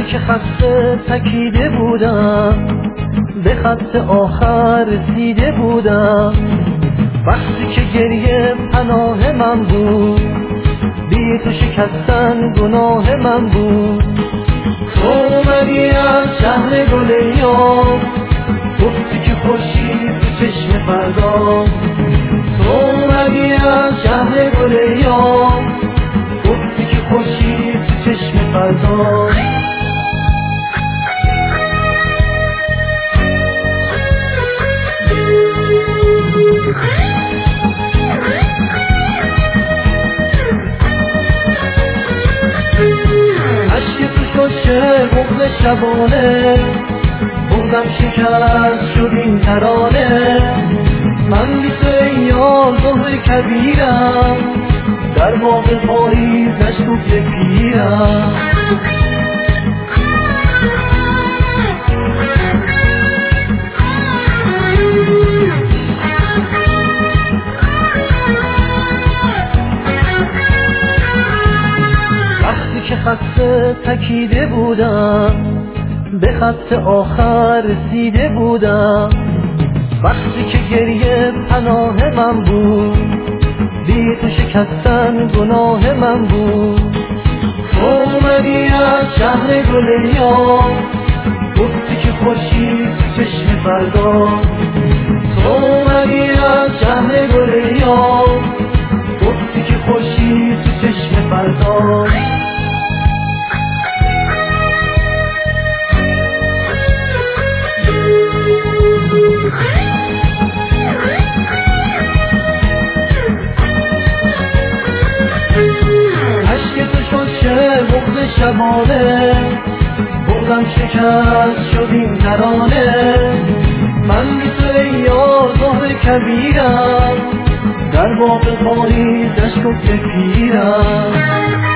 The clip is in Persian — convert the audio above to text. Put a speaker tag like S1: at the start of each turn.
S1: که خسته تکیده بودم، به خط آخر رسیده بودم. وقتی که گریه پناه من بود، بی تو شکستن گناه من بود. تو اومدی از شهر گلیام، گفتی که خورشید تو چشم فردا. تو اومدی از شهر گلیام، گفتی که خورشید تو چشم فردا. بغض شبانه بغضم شکست شد این ترانه. من بی تو ای یار زهر کبیرم، در باغ پاییز نشکفته پیرم. که خسته تکیده بودم، به خط آخر رسیده بودم. وقتی که گریه پناه من بود، بی تو شکستن گناه من بود. تو اومدی از شهر گلیام، گفتی که خورشید تو چشم فردا. تو اومدی از شهر گلیام، گفتی که خورشید تو چشم فردا. بغض شبانه بغضم شکست شد این ترانه. من بی تو ای یار زهر کبیرم، در باغ پاییز نشکفته پیرم.